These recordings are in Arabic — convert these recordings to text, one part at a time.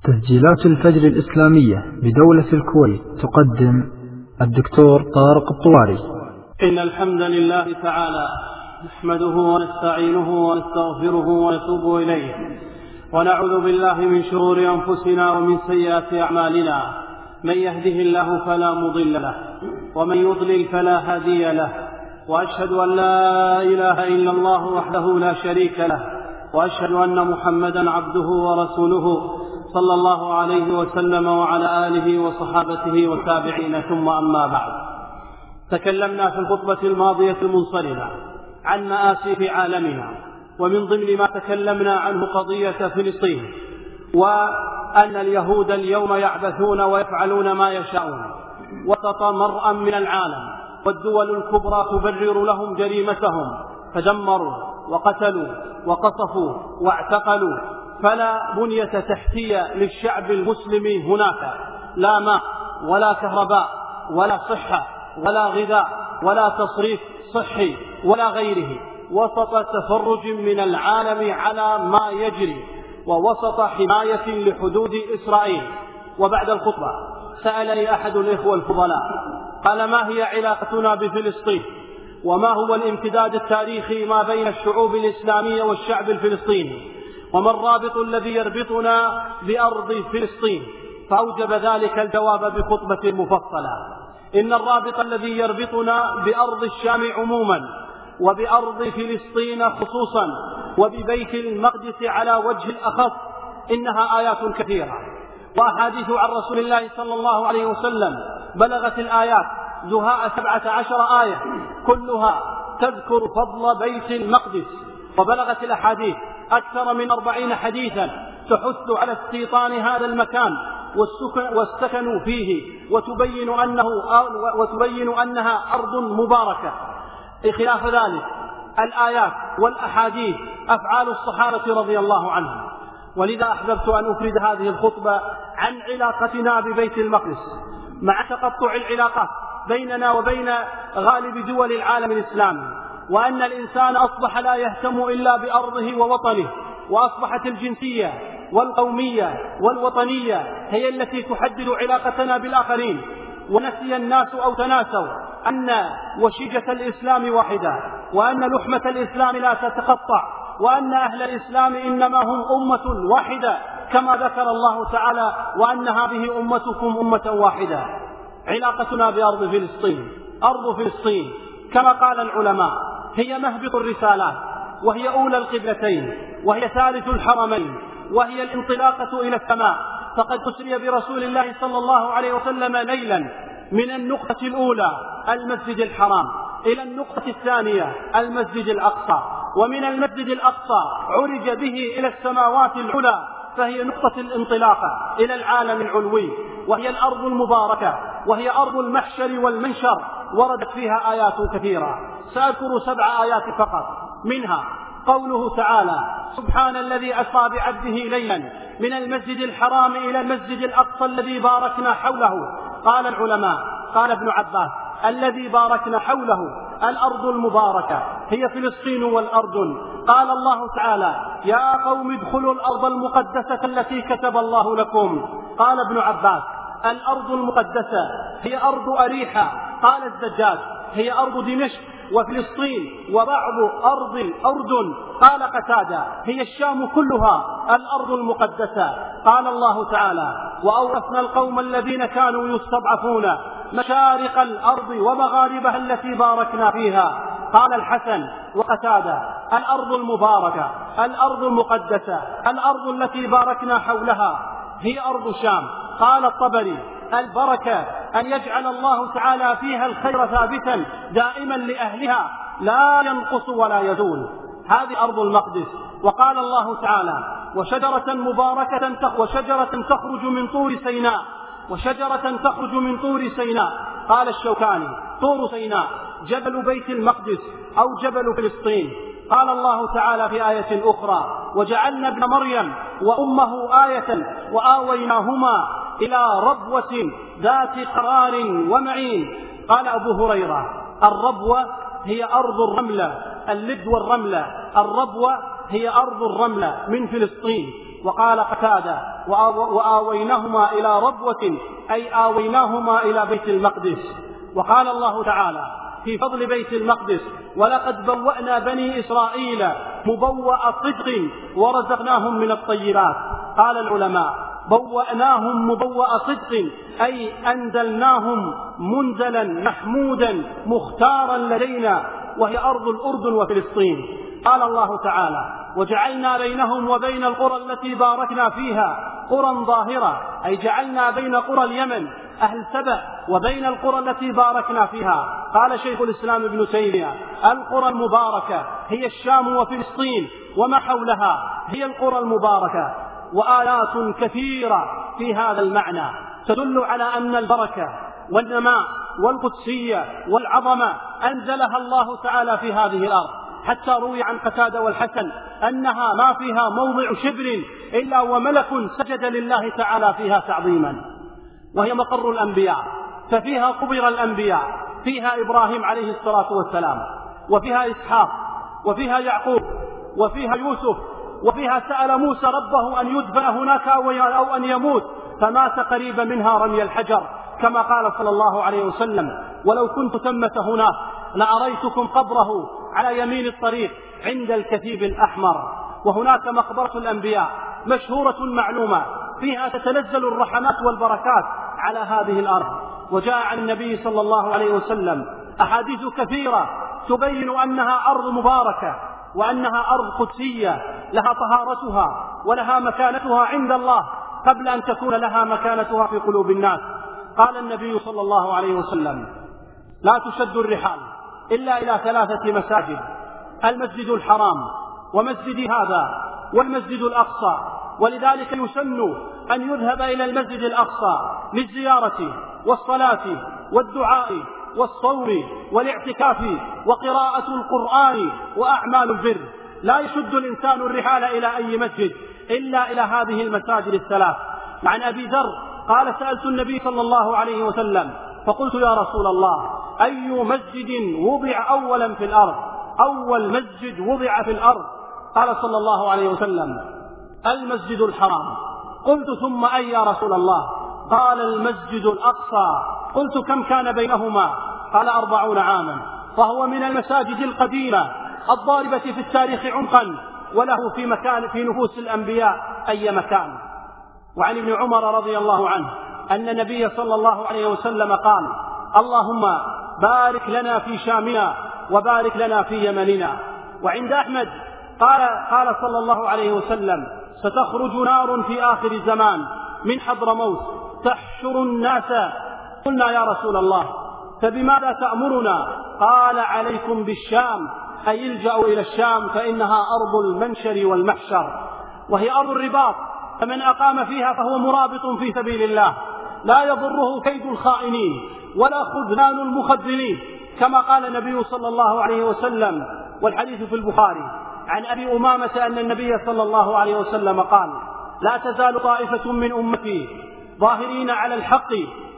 تسجيلات الفجر الإسلامية بدولة الكويت تقدم الدكتور طارق الطواري. إن الحمد لله تعالى نحمده ونستعينه ونستغفره ونتوب إليه، ونعوذ بالله من شرور أنفسنا ومن سيئات أعمالنا. من يهده الله فلا مضل له، ومن يضلل فلا هادي له، وأشهد أن لا إله إلا الله وحده لا شريك له، وأشهد أن محمدا عبده ورسوله صلى الله عليه وسلم وعلى آله وصحابته والتابعين، ثم أما بعد. تكلمنا في الخطبة الماضية المنصرمة عن مآسي في عالمنا، ومن ضمن ما تكلمنا عنه قضية فلسطين، وأن اليهود اليوم يعبثون ويفعلون ما يشاءون وسط مرأى من العالم، والدول الكبرى تبرر لهم جريمتهم، فدمروا وقتلوا وقصفوا واعتقلوا، فلا بنية تحتية للشعب المسلم هناك، لا ماء ولا كهرباء ولا صحة ولا غذاء ولا تصريف صحي ولا غيره، وسط تفرج من العالم على ما يجري، ووسط حماية لحدود إسرائيل. وبعد الخطبة سألني أحد الإخوة الفضلاء قال: ما هي علاقتنا بفلسطين؟ وما هو الامتداد التاريخي ما بين الشعوب الإسلامية والشعب الفلسطيني؟ وما الرابط الذي يربطنا بأرض فلسطين؟ فأوجب ذلك الجواب بخطبة مفصلة. إن الرابط الذي يربطنا بأرض الشام عموما، وبأرض فلسطين خصوصا، وببيت المقدس على وجه الأخص، إنها آيات كثيرة وأحاديث عن رسول الله صلى الله عليه وسلم. بلغت الآيات زهاء 17 آية كلها تذكر فضل بيت المقدس، وبلغت الأحاديث أكثر من 40 حديثا تحث على استيطان هذا المكان والسكن فيه، وتبين أنها أرض مباركة. خلاف ذلك الآيات والأحاديث أفعال الصحابة رضي الله عنهم. ولذا أحببت أن أفرد هذه الخطبة عن علاقتنا ببيت المقدس، مع تقطع العلاقات بيننا وبين غالب دول العالم الإسلامي، وأن الإنسان أصبح لا يهتم إلا بأرضه ووطنه، وأصبحت الجنسية والقومية والوطنية هي التي تحدد علاقتنا بالآخرين. ونسي الناس أو تناسوا أن وشيجة الإسلام واحدة، وأن لحمة الإسلام لا تتقطع، وأن أهل الإسلام إنما هم أمة واحدة، كما ذكر الله تعالى: وأن هذه أمتكم أمة واحدة. علاقتنا بأرض فلسطين، أرض فلسطين كما قال العلماء هي مهبط الرسالات، وهي أولى القبلتين، وهي ثالث الحرمين، وهي الانطلاقة إلى السماء. فقد أسري برسول الله صلى الله عليه وسلم ليلا من النقطة الأولى المسجد الحرام إلى النقطة الثانية المسجد الأقصى، ومن المسجد الأقصى عرج به إلى السماوات العلى، فهي نقطة الانطلاقة إلى العالم العلوي، وهي الأرض المباركة، وهي أرض المحشر والمنشر، وردت فيها آيات كثيرة. سأذكر 7 آيات فقط، منها قوله تعالى: سبحان الذي أسرى بعبده ليلا من المسجد الحرام إلى المسجد الأقصى الذي باركنا حوله. قال العلماء، قال ابن عباس: الذي باركنا حوله الأرض المباركة هي فلسطين والأردن. قال الله تعالى: يا قوم ادخلوا الأرض المقدسة التي كتب الله لكم. قال ابن عباس: الأرض المقدسة هي أرض أريحة. قال الزجاج: هي أرض دمشق وفلسطين وبعض أرض الأردن. قال قتادة: هي الشام كلها الأرض المقدسة. قال الله تعالى: وأورثنا القوم الذين كانوا يستضعفون مشارق الأرض ومغاربها التي باركنا فيها. قال الحسن وقتادة: الأرض المباركة، الأرض المقدسة، الأرض التي باركنا حولها هي أرض الشام. قال الطبري: البركة أن يجعل الله تعالى فيها الخير ثابتا دائما لأهلها لا ينقص ولا يزول. هذه أرض المقدس. وقال الله تعالى: وشجرة مباركة وشجرة تخرج من طور سيناء، وشجرة تخرج من طور سيناء. قال الشوكاني: طور سيناء جبل بيت المقدس أو جبل فلسطين. قال الله تعالى في آية أخرى: وجعلنا ابن مريم وأمه آية وآويناهما إلى ربوة ذات قرار ومعين. قال أبو هريرة: الربوة هي أرض الرملة، اللد والرملة. الربوة هي أرض الرملة من فلسطين. وقال قتادة: وآويناهما إلى ربوة، أي آويناهما إلى بيت المقدس. وقال الله تعالى في فضل بيت المقدس: ولقد بوأنا بني إسرائيل مبوأ صدق ورزقناهم من الطيبات. قال العلماء: بوأناهم مبوأ صدق، أي أنزلناهم منزلا محمودا مختارا لدينا، وهي أرض الأردن وفلسطين. قال الله تعالى: وجعلنا بينهم وبين القرى التي باركنا فيها قرى ظاهرة، أي جعلنا بين قرى اليمن أهل سبأ وبين القرى التي باركنا فيها. قال شيخ الإسلام ابن تيمية: القرى المباركة هي الشام وفلسطين وما حولها، هي القرى المباركة. وآيات كثيرة في هذا المعنى تدل على أن البركة والنماء والقدسية والعظمة أنزلها الله تعالى في هذه الأرض، حتى روي عن قتادة والحسن أنها ما فيها موضع شبر إلا وملك سجد لله تعالى فيها تعظيما. وهي مقر الأنبياء، ففيها قبر الأنبياء، فيها إبراهيم عليه الصلاة والسلام، وفيها إسحاق، وفيها يعقوب، وفيها يوسف، وفيها سأل موسى ربه أن يدفن هناك أو أن يموت، فمات قريبا منها رمي الحجر، كما قال صلى الله عليه وسلم: ولو كنت ثمة هناك لأريتكم قبره على يمين الطريق عند الكثيب الأحمر. وهناك مقبرة الأنبياء مشهورة معلومة، فيها تتنزل الرحمات والبركات على هذه الأرض. وجاء عن النبي صلى الله عليه وسلم أحاديث كثيرة تبين أنها أرض مباركة، وأنها أرض قدسية لها طهارتها ولها مكانتها عند الله قبل أن تكون لها مكانتها في قلوب الناس. قال النبي صلى الله عليه وسلم: لا تشد الرحال إلا إلى 3 مساجد: المسجد الحرام، ومسجد هذا، والمسجد الأقصى. ولذلك يسن أن يذهب إلى المسجد الأقصى للزيارة والصلاة والدعاء والصوم والاعتكاف وقراءة القرآن وأعمال البر. لا يشد الإنسان الرحال إلى أي مسجد إلا إلى هذه المساجد 3. عن أبي ذر قال: سألت النبي صلى الله عليه وسلم فقلت: يا رسول الله، أي مسجد وضع أولا في الأرض؟ أول مسجد وضع في الأرض. قال صلى الله عليه وسلم: المسجد الحرام. قلت: ثم أي يا رسول الله؟ قال: المسجد الأقصى. قلت: كم كان بينهما؟ قال: 40 عاما. فهو من المساجد القديمة الضاربة في التاريخ عمقا، وله في نفوس الأنبياء أي مكان. وعن ابن عمر رضي الله عنه أن النبي صلى الله عليه وسلم قال: اللهم بارك لنا في شامنا وبارك لنا في يمننا. وعند أحمد قال صلى الله عليه وسلم: ستخرج نار في آخر الزمان من حضرموت تحشر الناس. قلنا: يا رسول الله، فبماذا تأمرنا؟ قال: عليكم بالشام، أي الجأوا إلى الشام، فإنها أرض المنشر والمحشر، وهي أرض الرباط، فمن أقام فيها فهو مرابط في سبيل الله، لا يضره كيد الخائنين ولا خذلان المخذلين، كما قال النبي صلى الله عليه وسلم. والحديث في البخاري عن أبي أمامة أن النبي صلى الله عليه وسلم قال: لا تزال طائفة من أمتي ظاهرين على الحق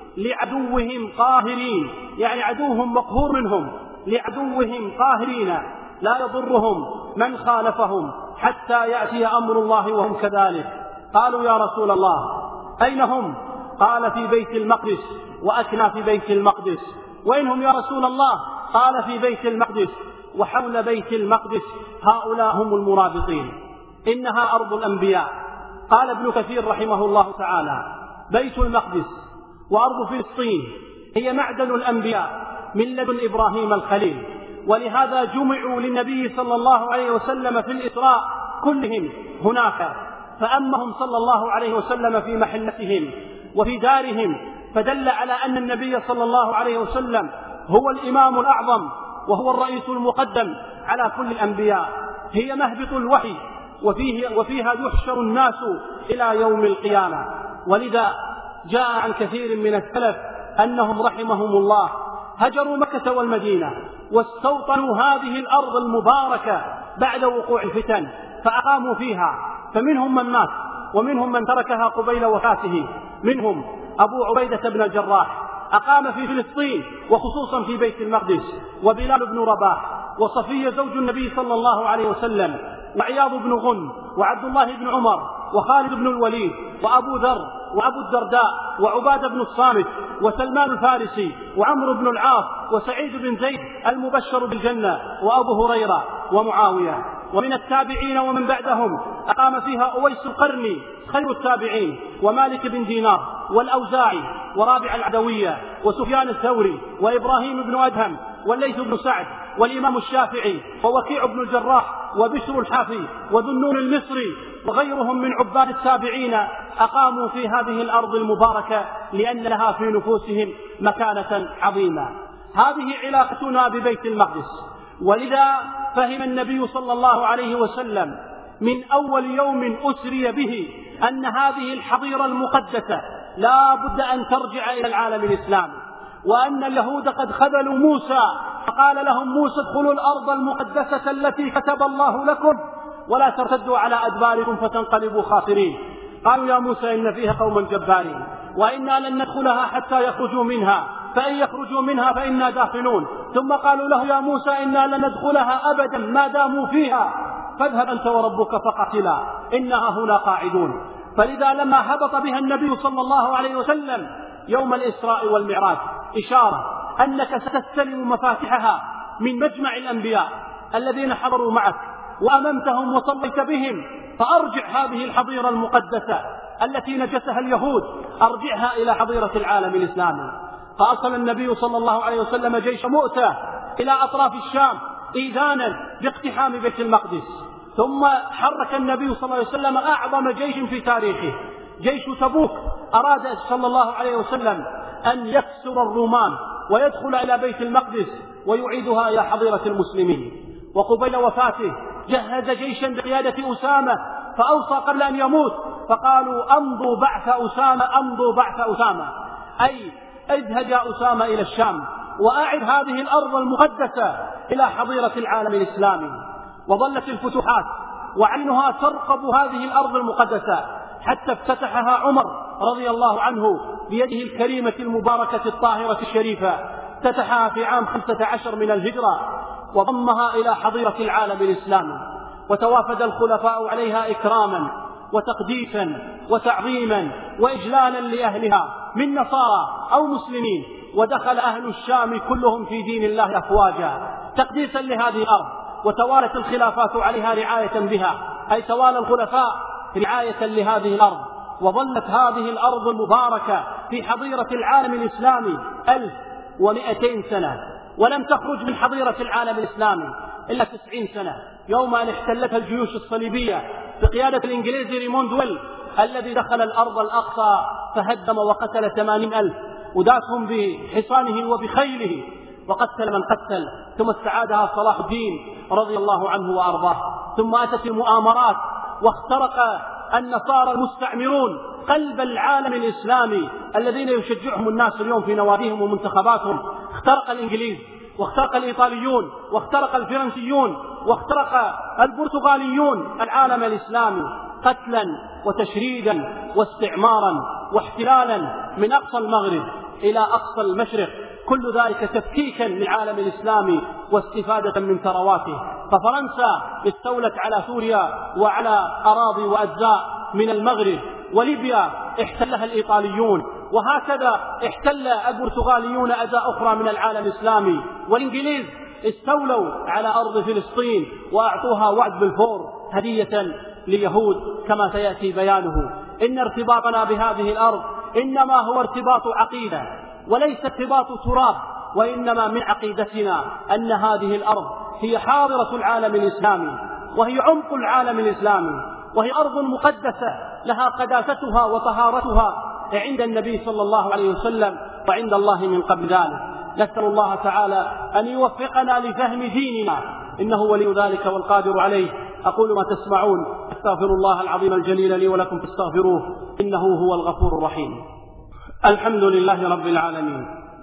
لعدوهم قاهرين، يعني عدوهم مقهور منهم، لعدوهم قاهرين، لا يضرهم من خالفهم حتى يأتي أمر الله وهم كذلك. قالوا: يا رسول الله، أين هم؟ قال: في بيت المقدس، وأكنا في بيت المقدس. وإنهم يا رسول الله؟ قال: في بيت المقدس وحول بيت المقدس، هؤلاء هم المرابطين. إنها أرض الأنبياء. قال ابن كثير رحمه الله تعالى: بيت المقدس وأرض فلسطين هي معدن الأنبياء من لدن إبراهيم الخليل، ولهذا جمعوا للنبي صلى الله عليه وسلم في الإسراء كلهم هناك، فأمهم صلى الله عليه وسلم في محلتهم وفي دارهم، فدل على أن النبي صلى الله عليه وسلم هو الإمام الأعظم وهو الرئيس المقدم على كل الأنبياء. هي مهبط الوحي، وفيها يحشر الناس إلى يوم القيامة. ولذا جاء عن كثير من السلف أنهم رحمهم الله هجروا مكة والمدينة واستوطنوا هذه الأرض المباركة بعد وقوع الفتن فأقاموا فيها، فمنهم من مات ومنهم من تركها قبيل وفاته. منهم أبو عبيدة بن الجراح أقام في فلسطين وخصوصا في بيت المقدس، وبلال بن رباح، وصفية زوج النبي صلى الله عليه وسلم، وعياض بن غنم وعبد الله بن عمر وخالد بن الوليد وأبو ذر وأبو الدرداء وعبادة بن الصامت وسلمان الفارسي وعمرو بن العاص وسعيد بن زيد المبشر بالجنة وأبو هريرة ومعاوية. ومن التابعين ومن بعدهم أقام فيها أويس القرني خير التابعين ومالك بن دينار والأوزاعي ورابع العدوية وسفيان الثوري وإبراهيم بن أدهم والليث بن سعد والإمام الشافعي ووكيع بن الجراح وبشر الحافي وذو النون المصري وغيرهم من عباد التابعين أقاموا في هذه الأرض المباركة لأن لها في نفوسهم مكانة عظيمة. هذه علاقتنا ببيت المقدس، ولذا فهم النبي صلى الله عليه وسلم من أول يوم أسري به أن هذه الحظيرة المقدسة لا بد أن ترجع إلى العالم الإسلامي، وأن اليهود قد خذلوا موسى فقال لهم موسى ادخلوا الأرض المقدسة التي كتب الله لكم ولا ترتدوا على أدباركم فتنقلبوا خاسرين. قالوا يا موسى إن فيها قوما جبارين وإنا لن ندخلها حتى يخرجوا منها فإن يخرجوا منها فإنا داخلون. ثم قالوا له يا موسى إنا لن ندخلها أبدا ما داموا فيها فاذهب أنت وربك فقاتلا إنها هنا قاعدون. فلذا لما هبط بها النبي صلى الله عليه وسلم يوم الإسراء والمعراج إشارة أنك ستستلم مفاتحها من مجمع الأنبياء الذين حضروا معك وأممتهم وصليت بهم، فأرجع هذه الحظيرة المقدسة التي نجسها اليهود أرجعها إلى حظيرة العالم الإسلامي. فأرسل النبي صلى الله عليه وسلم جيش مؤتة إلى أطراف الشام إيذانا باقتحام بيت المقدس. ثم حرك النبي صلى الله عليه وسلم أعظم جيش في تاريخه جيش تبوك، أراد صلى الله عليه وسلم أن يكسر الرومان ويدخل إلى بيت المقدس ويعيدها إلى حظيرة المسلمين. وقبيل وفاته جهز جيشا بقيادة أسامة فأوصى قبل أن يموت فقالوا أمضوا بعث أسامة أمضوا بعث أسامة، أي اذهب يا أسامة إلى الشام وأعد هذه الأرض المقدسة إلى حظيرة العالم الإسلامي. وظلت الفتوحات وعينها ترقب هذه الأرض المقدسة حتى افتتحها عمر رضي الله عنه بيده الكريمة المباركة الطاهرة الشريفة، افتتحها في عام 15 من الهجرة وضمها إلى حظيرة العالم الإسلامي. وتوافد الخلفاء عليها إكراما وتقديسا وتعظيما وإجلالا لأهلها من نصارى أو مسلمين، ودخل أهل الشام كلهم في دين الله أفواجا تقديسا لهذه الأرض. وتوالت الخلافات عليها رعاية بها، أي توالى الخلفاء رعاية لهذه الأرض، وظلت هذه الأرض المباركة في حظيرة العالم الإسلامي 1200 سنة، ولم تخرج من حظيرة العالم الإسلامي إلا 90 سنة يوم أن احتلتها الجيوش الصليبية بقيادة الإنجليزي ريموند ويل الذي دخل الأرض الأقصى فهدم وقتل 80,000 وداسهم بحصانه وبخيله وقتل من قتل. ثم استعادها صلاح الدين رضي الله عنه وأرضاه. ثم أتت المؤامرات واخترق النصارى المستعمرون قلب العالم الإسلامي الذين يشجعهم الناس اليوم في نواديهم ومنتخباتهم. اخترق الإنجليز واخترق الإيطاليون واخترق الفرنسيون واخترق البرتغاليون العالم الإسلامي قتلا وتشريدا واستعمارا واحتلالا من أقصى المغرب إلى أقصى المشرق، كل ذلك تفكيكا للعالم الإسلامي واستفادة من ثرواته. ففرنسا استولت على سوريا وعلى أراضي وأجزاء من المغرب، وليبيا احتلها الإيطاليون، وهكذا احتل البرتغاليون أجزاء أخرى من العالم الإسلامي، والإنجليز استولوا على أرض فلسطين وأعطوها وعد بالفور هدية لليهود كما سيأتي بيانه. إن ارتباطنا بهذه الأرض إنما هو ارتباط عقيدة وليس ارتباط تراب، وإنما من عقيدتنا أن هذه الأرض هي حاضرة العالم الإسلامي وهي عمق العالم الإسلامي، وهي أرض مقدسة لها قداستها وطهارتها عند النبي صلى الله عليه وسلم وعند الله من قبل ذلك. نسأل الله تعالى أن يوفقنا لفهم ديننا إنه ولي ذلك والقادر عليه. أقول ما تسمعون، أستغفر الله العظيم الجليل لي ولكم فاستغفروه إنه هو الغفور الرحيم. الحمد لله رب العالمين،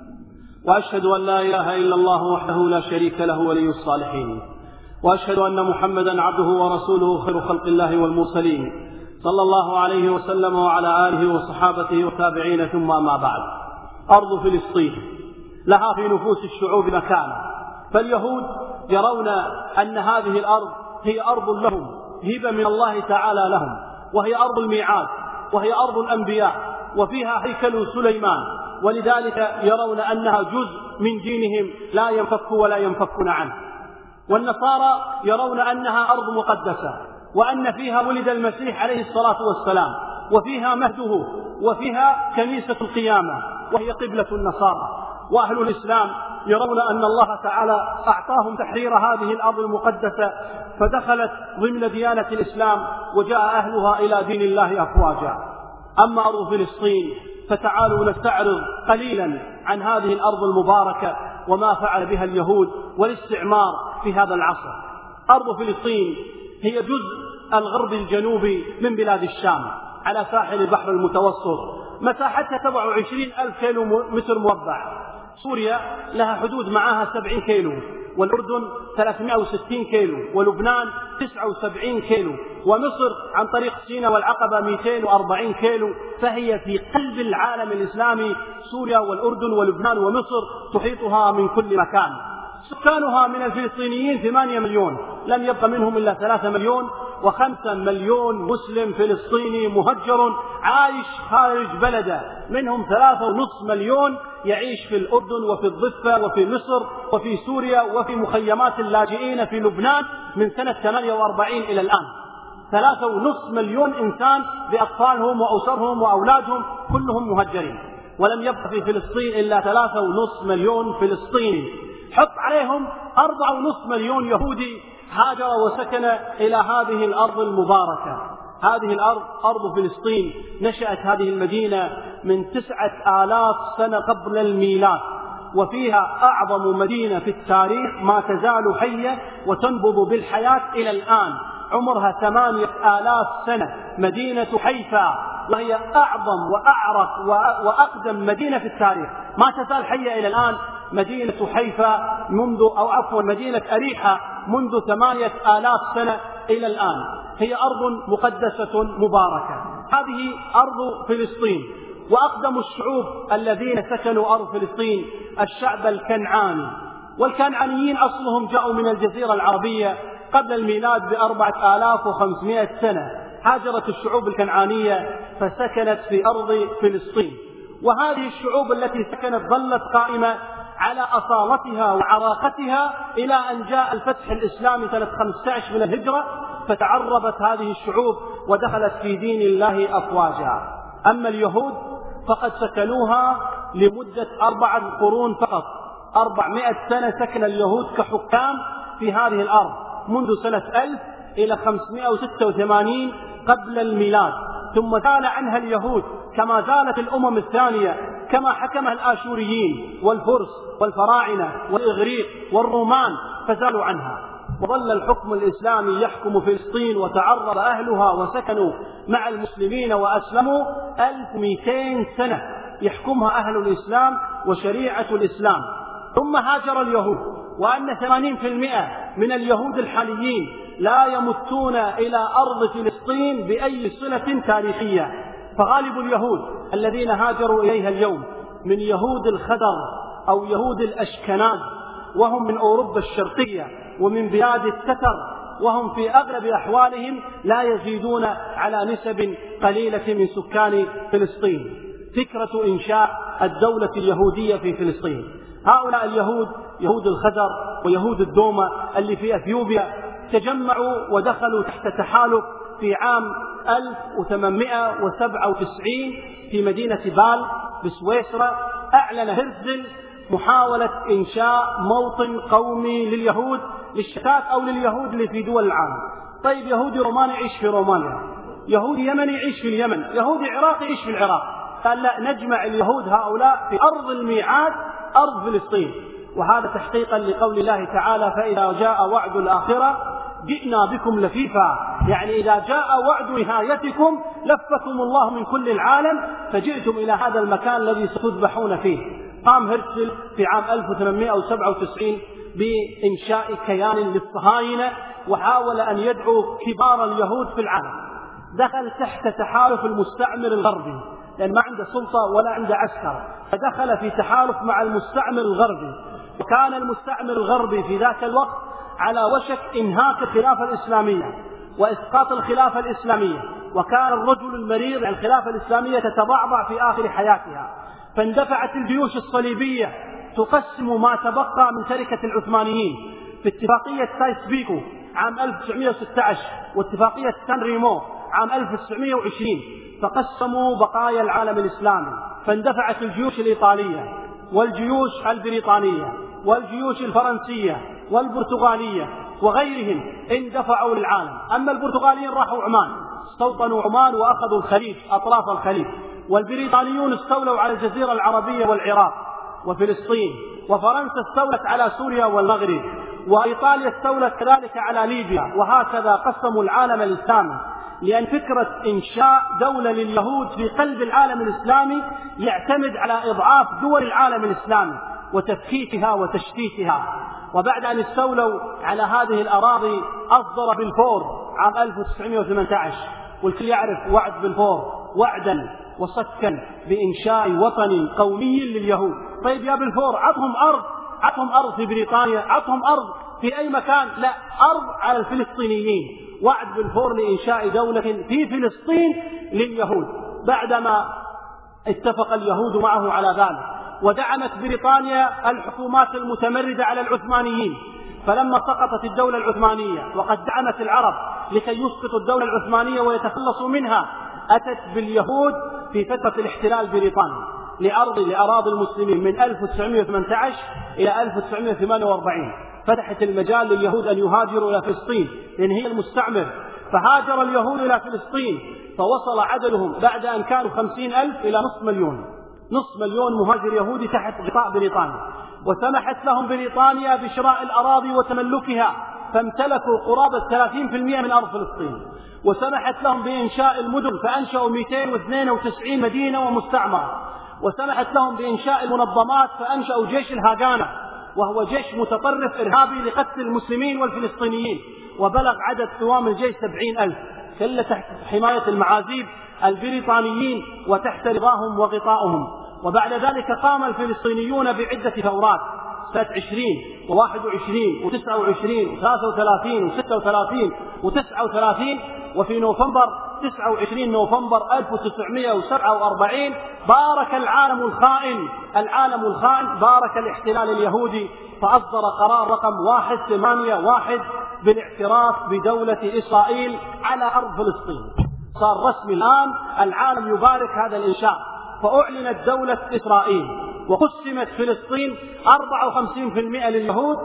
وأشهد أن لا إله إلا الله وحده لا شريك له ولي الصالحين، وأشهد أن محمدا عبده ورسوله خير خلق الله والمرسلين صلى الله عليه وسلم وعلى آله وصحابته وتابعين. ثم ما بعد. أرض فلسطين لها في نفوس الشعوب مكانة، فاليهود يرون أن هذه الأرض هي أرض لهم هبة من الله تعالى لهم، وهي أرض الميعاد، وهي أرض الأنبياء، وفيها هيكل سليمان، ولذلك يرون أنها جزء من دينهم لا ينفك ولا ينفكون عنه. والنصارى يرون أنها أرض مقدسة، وأن فيها ولد المسيح عليه الصلاة والسلام، وفيها مهده، وفيها كنيسة القيامة، وهي قبلة النصارى. وأهل الإسلام يرون أن الله تعالى أعطاهم تحرير هذه الأرض المقدسة، فدخلت ضمن ديانة الإسلام، وجاء أهلها إلى دين الله أفواجا. أما أرض فلسطين فتعالوا نستعرض قليلا عن هذه الأرض المباركة وما فعل بها اليهود والاستعمار في هذا العصر. أرض فلسطين هي جزء الغرب الجنوبي من بلاد الشام على ساحل البحر المتوسط، مساحتها 27,000 كيلو متر مربع. سوريا لها حدود معها 70 كيلو، والأردن 360 كيلو، ولبنان 79 كيلو، ومصر عن طريق سيناء والعقبة 240 كيلو. فهي في قلب العالم الإسلامي، سوريا والأردن ولبنان ومصر تحيطها من كل مكان. سكانها من الفلسطينيين 8 مليون، لم يبق منهم إلا 3 مليون، و5 مليون مسلم فلسطيني مهجر عايش خارج بلده، منهم 3.5 مليون يعيش في الأردن وفي الضفة وفي مصر وفي سوريا وفي مخيمات اللاجئين في لبنان من سنة 48 إلى الآن. 3.5 مليون إنسان بأطفالهم وأسرهم وأولادهم كلهم مهجرين، ولم يبق في فلسطين إلا 3.5 مليون فلسطيني. حط عليهم 4.5 مليون يهودي هاجر وسكن إلى هذه الأرض المباركة. هذه الأرض أرض فلسطين. نشأت هذه المدينة من 9,000 سنة قبل الميلاد، وفيها أعظم مدينة في التاريخ ما تزال حية وتنبض بالحياة إلى الآن، عمرها 8,000 سنة، مدينة حيفا، وهي أعظم وأعرق وأقدم مدينة في التاريخ، ما تزال حية إلى الآن. مدينة حيفا مدينة أريحة منذ 8,000 سنة إلى الآن. هي أرض مقدسة مباركة. هذه أرض فلسطين. وأقدم الشعوب الذين سكنوا أرض فلسطين الشعب الكنعاني، والكنعانيين أصلهم جاءوا من الجزيرة العربية قبل الميلاد ب4,500 سنة. هاجرت الشعوب الكنعانية فسكنت في أرض فلسطين، وهذه الشعوب التي سكنت ظلت قائمة على أصالتها وعراقتها إلى أن جاء الفتح الإسلامي سنة 15 من الهجرة، فتعربت هذه الشعوب ودخلت في دين الله أفواجا. أما اليهود فقد سكنوها لمدة 4 قرون فقط. 400 سنة سكن اليهود كحكام في هذه الأرض، منذ سنة 1000 إلى 586 قبل الميلاد، ثم زال عنها اليهود كما زالت الأمم الثانية، كما حكمها الآشوريين والفرس والفراعنة والإغريق والرومان، فزالوا عنها، وظل الحكم الإسلامي يحكم فلسطين، وتعرب أهلها وسكنوا مع المسلمين وأسلموا 1200 سنة يحكمها أهل الإسلام وشريعة الإسلام. ثم هاجر اليهود، وأن 80% من اليهود الحاليين لا يمتون إلى أرض فلسطين بأي صلة تاريخية. فغالب اليهود الذين هاجروا إليها اليوم من يهود الخدر أو يهود الأشكناز، وهم من أوروبا الشرقية ومن بلاد التتر، وهم في أغلب أحوالهم لا يزيدون على نسب قليلة من سكان فلسطين. فكرة إنشاء الدولة اليهودية في فلسطين، هؤلاء اليهود يهود الخزر ويهود الدومة اللي في أثيوبيا تجمعوا ودخلوا تحت تحالف في عام 1897 في مدينة بال بسويسرا. أعلن هرتزل محاولة إنشاء موطن قومي لليهود، للشتات أو لليهود اللي في دول العالم. طيب يهودي روماني يعيش في رومانيا، يهودي يمني يعيش في اليمن، يهودي عراقي يعيش في العراق. قال لا، نجمع اليهود هؤلاء في أرض الميعاد، أرض فلسطين. وهذا تحقيقا لقول الله تعالى: فإذا جاء وعد الآخرة جئنا بكم لفيفا، يعني إذا جاء وعد نهايتكم لفكم الله من كل العالم فجئتم إلى هذا المكان الذي ستذبحون فيه. قام هرتزل في عام 1897 بإنشاء كيان للصهاينة، وحاول أن يدعو كبار اليهود في العالم. دخل تحت تحالف المستعمر الغربي، لأن ما عنده سلطة ولا عنده عسكر، فدخل في تحالف مع المستعمر الغربي. وكان المستعمر الغربي في ذاك الوقت على وشك إنهاك الخلافة الإسلامية، وإسقاط الخلافة الإسلامية، وكان الرجل المريض عن الخلافة الإسلامية تتضعضع في آخر حياتها، فاندفعت الجيوش الصليبية تقسم ما تبقى من تركة العثمانيين في اتفاقية سايس بيكو عام 1916 واتفاقية سان ريمو عام 1920، فقسموا بقايا العالم الإسلامي، فاندفعت الجيوش الإيطالية والجيوش البريطانية والجيوش الفرنسية والبرتغالية وغيرهم اندفعوا للعالم. أما البرتغاليين راحوا عمان، استوطنوا عمان وأخذوا الخليج، أطراف الخليج، والبريطانيون استولوا على الجزيرة العربية والعراق وفلسطين، وفرنسا استولت على سوريا والمغرب، وإيطاليا استولت كذلك على ليبيا، وهكذا قسموا العالم الإسلامي، لأن فكرة إنشاء دولة لليهود في قلب العالم الإسلامي يعتمد على إضعاف دول العالم الإسلامي وتفكيكها وتشتيتها. وبعد أن استولوا على هذه الأراضي أصدر بلفور عام 1918، والكل يعرف وعد بلفور، وعدا وصكا بإنشاء وطن قومي لليهود. طيب يا بلفور، عطهم أرض في بريطانيا، عطهم أرض في أي مكان، لا، أرض على الفلسطينيين. وعد بلفور لإنشاء دولة في فلسطين لليهود، بعدما اتفق اليهود معه على ذلك، ودعمت بريطانيا الحكومات المتمردة على العثمانيين. فلما سقطت الدولة العثمانية وقد دعمت العرب لكي يسقطوا الدولة العثمانية ويتخلصوا منها، أتت باليهود في فترة الاحتلال البريطاني لأراضي المسلمين من 1918 إلى 1948، فتحت المجال لليهود أن يهاجروا إلى فلسطين لأن هي المستعمر، فهاجر اليهود إلى فلسطين، فوصل عددهم بعد أن كانوا 50,000 إلى نصف مليون مهاجر يهودي تحت غطاء بريطانيا. وسمحت لهم بريطانيا بشراء الأراضي وتملكها، فامتلكوا قرابة 30% من أرض فلسطين. وسمحت لهم بإنشاء المدن، فأنشأوا 292 مدينة ومستعمرة. وسمحت لهم بإنشاء المنظمات، فأنشأوا جيش الهاغانا، وهو جيش متطرف إرهابي لقتل المسلمين والفلسطينيين، وبلغ عدد قوام الجيش 70,000، كله تحت حماية المعازيب البريطانيين وتحت رضاهم وغطائهم. وبعد ذلك قام الفلسطينيون بعدة ثورات سنة 20 و21 و29 و33 و36 و39، وفي نوفمبر 29 نوفمبر 1947 بارك العالم الخائن بارك الاحتلال اليهودي، فأصدر قرار رقم 181 بالاعتراف بدولة إسرائيل على أرض فلسطين. صار رسمي الآن، العالم يبارك هذا الإنشاء، فأعلنت دولة إسرائيل، وقسمت فلسطين 54% لليهود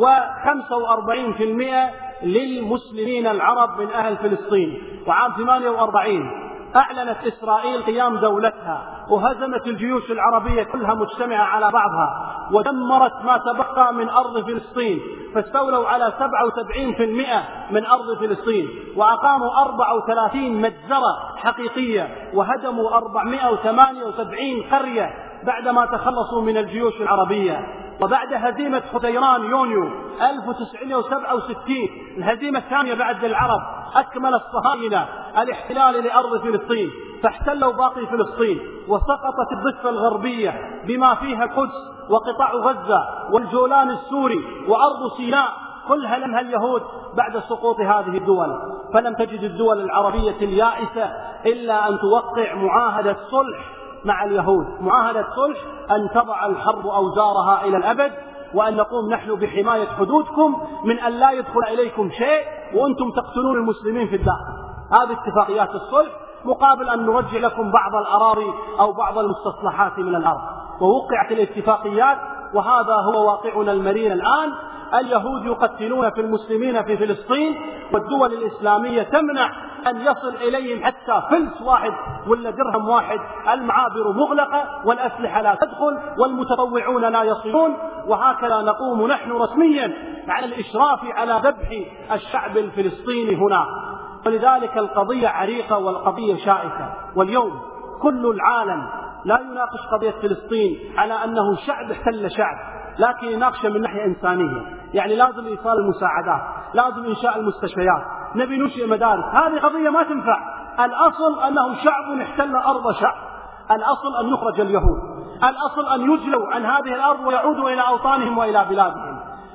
و45% للمسلمين العرب من أهل فلسطين. وعام 48 أعلنت إسرائيل قيام دولتها، وهزمت الجيوش العربية كلها مجتمعة على بعضها، ودمرت ما تبقى من أرض فلسطين، فاستولوا على 77% من أرض فلسطين، وأقاموا 34 مجزرة حقيقية، وهدموا 478 قرية بعدما تخلصوا من الجيوش العربية. وبعد هزيمة حطيران يونيو 1967، الهزيمة الثانية بعد العرب، أكمل الصهاينة الاحتلال لأرض فلسطين، فاحتلوا باقي فلسطين، وسقطت الضفة الغربية بما فيها القدس وقطاع غزة والجولان السوري وأرض سيناء، كلها لمها اليهود بعد سقوط هذه الدول. فلم تجد الدول العربية اليائسة إلا أن توقع معاهدة صلح مع اليهود، معاهدة صلح أن تضع الحرب أوزارها إلى الأبد، وأن نقوم نحن بحماية حدودكم من أن لا يدخل إليكم شيء وأنتم تقتلون المسلمين في الداخل. هذه اتفاقيات الصلح، مقابل أن نرجع لكم بعض الأراضي أو بعض المستصلحات من الأرض. ووقعت الاتفاقيات، وهذا هو واقعنا المرير الآن. اليهود يقتلون في المسلمين في فلسطين، والدول الإسلامية تمنع أن يصل إليهم حتى فلس واحد ولا درهم واحد، المعابر مغلقة والأسلحة لا تدخل والمتطوعون لا يصلون. وهكذا نقوم نحن رسميا على الإشراف على ذبح الشعب الفلسطيني هنا. ولذلك القضية عريقة والقضية شائكة، واليوم كل العالم لا يناقش قضية فلسطين على أنه شعب احتل شعب، لكن يناقش من ناحية إنسانية، يعني لازم إيصال المساعدات، لازم إنشاء المستشفيات، نبي ننشئ مدارس. هذه قضية ما تنفع. الأصل أنه شعب احتل أرض شعب، الأصل أن يخرج اليهود، الأصل أن يجلوا عن هذه الأرض ويعودوا إلى أوطانهم وإلى بلادهم.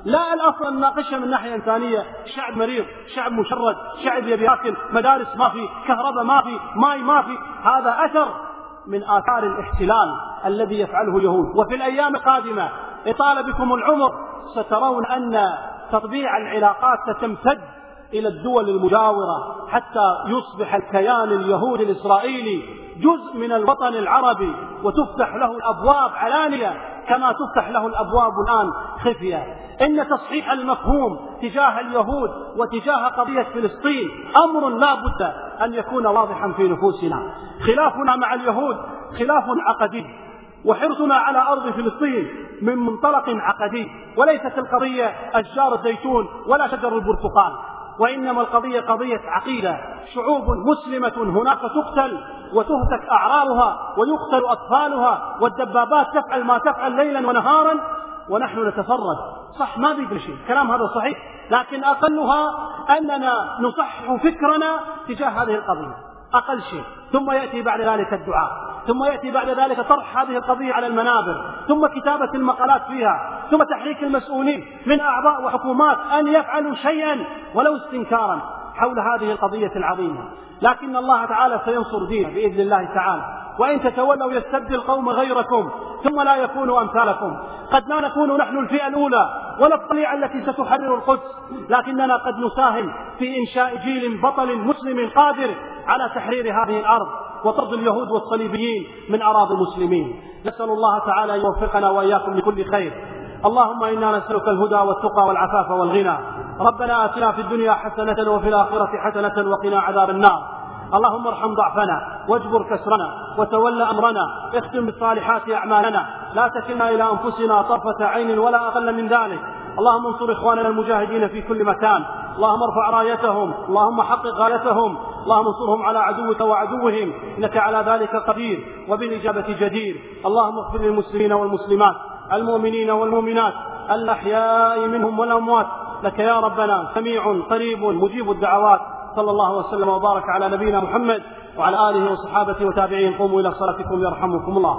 لا الأصل أن نناقشها من ناحية إنسانية. شعب مريض، شعب مشرد، شعب يبي ياكل، مدارس ما في، كهرباء ما في، ماء ما في. هذا أثر من آثار الاحتلال الذي يفعله اليهود. وفي الأيام القادمة إطال بكم العمر سترون أن تطبيع العلاقات ستمتد إلى الدول المجاورة حتى يصبح الكيان اليهودي الإسرائيلي جزء من الوطن العربي، وتفتح له الأبواب علانية كما تفتح له الأبواب الآن خفية. إن تصحيح المفهوم تجاه اليهود وتجاه قضية فلسطين أمر لا بد أن يكون واضحا في نفوسنا. خلافنا مع اليهود خلاف عقدي، وحرصنا على أرض فلسطين من منطلق عقدي، وليست القضية أشجار الزيتون ولا شجر البرتقال، وإنما القضية قضية عقيدة. شعوب مسلمة هناك تقتل وتهتك أعراضها ويقتل أطفالها، والدبابات تفعل ما تفعل ليلا ونهارا، ونحن نتفرج. صح، ما بيقول شيء، كلام هذا صحيح، لكن أقلها أننا نصحح فكرنا تجاه هذه القضية، أقل شيء. ثم يأتي بعد ذلك الدعاء، ثم يأتي بعد ذلك طرح هذه القضية على المنابر، ثم كتابة المقالات فيها، ثم تحريك المسؤولين من أعضاء وحكومات أن يفعلوا شيئا ولو استنكارا حول هذه القضية العظيمة. لكن الله تعالى سينصر دينه بإذن الله تعالى. وإن تتولوا يستبدل قوم غيركم ثم لا يكونوا أمثالكم. قد لا نكون نحن الفئة الأولى ولا الطليعة التي ستحرر القدس، لكننا قد نساهم في إنشاء جيل بطل مسلم قادر على تحرير هذه الأرض وطرد اليهود والصليبيين من أراضي المسلمين. نسأل الله تعالى يوفقنا وإياكم لكل خير. اللهم إنا نسألك الهدى والتقى والعفاف والغنى. ربنا آتنا في الدنيا حسنة وفي الآخرة حسنة وقنا عذاب النار. اللهم ارحم ضعفنا واجبر كسرنا وتولى أمرنا، اختم بالصالحات أعمالنا، لا تكلنا إلى أنفسنا طرفة عين ولا أقل من ذلك. اللهم انصر إخواننا المجاهدين في كل مكان، اللهم ارفع رايتهم، اللهم حقق غايتهم، اللهم انصرهم على عدوك وعدوهم، إنك على ذلك قدير وبالإجابة جدير. اللهم اغفر للمسلمين والمسلمات، المؤمنين والمؤمنات، الأحياء منهم والأموات، لك يا ربنا سميع قريب مجيب الدعوات. صلى الله وسلم وبارك على نبينا محمد وعلى آله وصحابته وتابعين. قوموا إلى صلاتكم يرحمكم الله.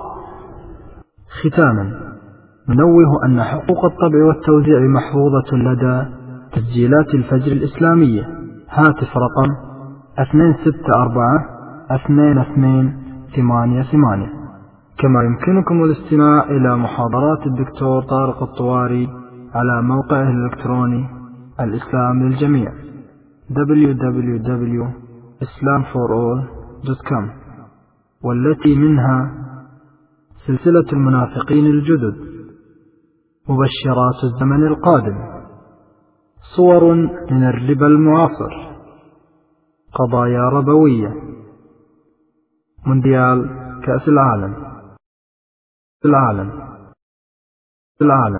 ختاما ننوه أن حقوق الطبع والتوزيع محفوظة لدى تسجيلات الفجر الإسلامية. هاتف رقم 264-2288. كما يمكنكم الاستماع إلى محاضرات الدكتور طارق الطواري على موقعه الإلكتروني الإسلام للجميع www.islamforall.com، والتي منها سلسلة المنافقين الجدد، مبشرات الزمن القادم، صور من الربا المعاصر، قضايا ربوية، مونديال كأس العالم.